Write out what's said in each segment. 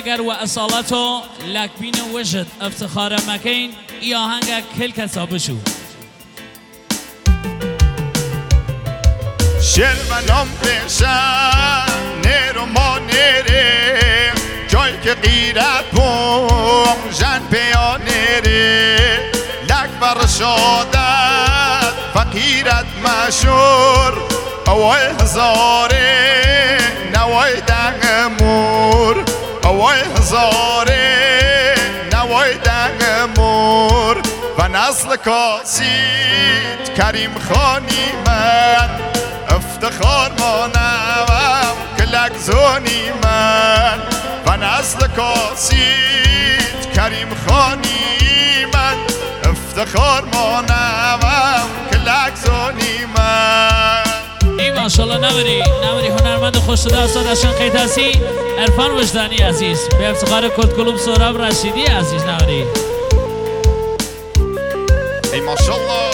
اگر و اصالت و لکبین وجد افتخار مکین ای آهنگ کل کسا بشو شعر و نام بشن نیر و ما نیره جای که غیرت بوم جن پیا نیره لک بر شادت فقیرت مشور اوای هزاره نوای دنگمور اوای هزاره نوای دنگمور و نسل کاسید کریم خانی من افتخار مانم کلک زونی من و نسل کاسید کریم خانی من افتخار مانم کلک زونی من ای ماشالله نوری هنرمند خوش صدا استاد اشان قیتاسی عرفان وجدانی عزیز به افتخار کلکلوم سهراب رشیدی عزیز نوری ای ماشالله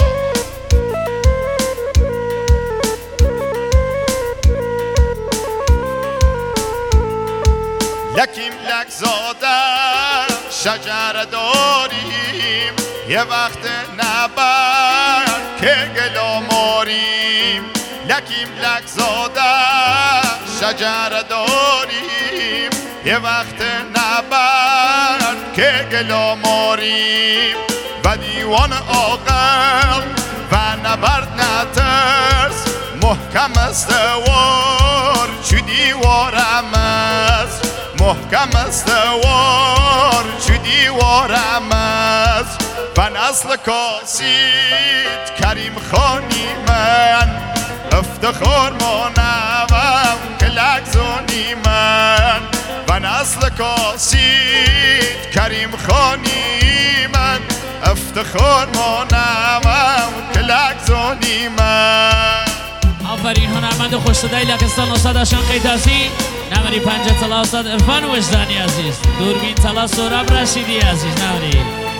لکیم لک زاده شجر داریم یه وقت نبر که گلا ماریم لکیم لک زاده شجر داریم یه وقت نبر که گلا ماریم و دیوان عاقل و نبرد نترس محکم استوار چو دیوارم است محکم استوار چو دیوارم است و نسل کاسید کریم خانی من افتخار مانم کلک زونی من و نسل کاسید کریم خانی من افتخار مانم کلک زونی من آفرین هنرمند خوش صدای لکستان استاد اشان قیتاسی نمری 5 طلا استاد عرفان وجدانی عزیز دوربین طلا سهراب رشیدی عزیز نمری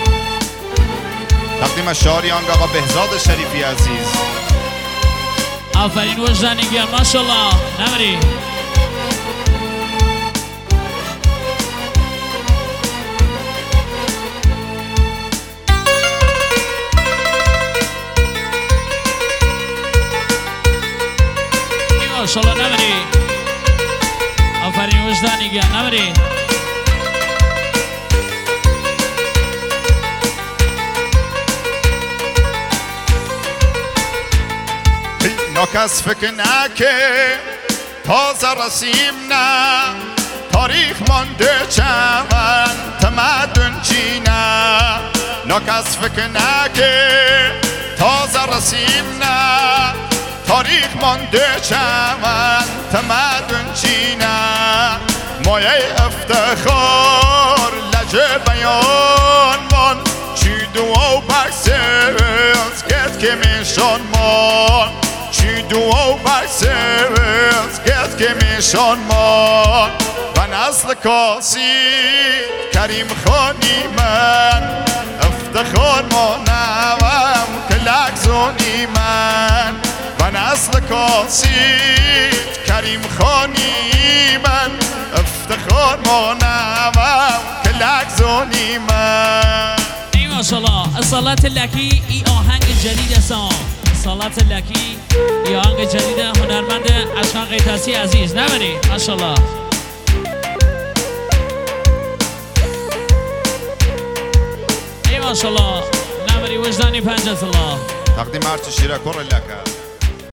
تقدیم شاریان آقا بهزاد شریفی عزیز آفرین وجدانی گیان ماشالله نمری ماشالله نمری آفرین وجدانی گیان نمری ناکس فکر نکه تازه رسیم نه تاریخ مانده چمن تمدن چینه ناکس فکر نکه تازه رسیم نه تاریخ مانده چمن تمدن چینه مایه افتخار لجه بیان من چی دعا و بکسیز گت که میشان من چی دعا و بکسیز گت که میشان من و نسل کاسید کریم خانی من افتخار مانم کلک زونی من و نسل کاسید کریم خانی من افتخار مانم کلک زونی من ای ماشالله اصالت لکی ای آهنگ جدید سام اصالت لکی ای آهنگ جدید هنرمند اشان قیتاسی عزیز نبری ماشالله ای ماشالله نبری وجدانی 5 طلا تقدیم هرچی شیره کر لکه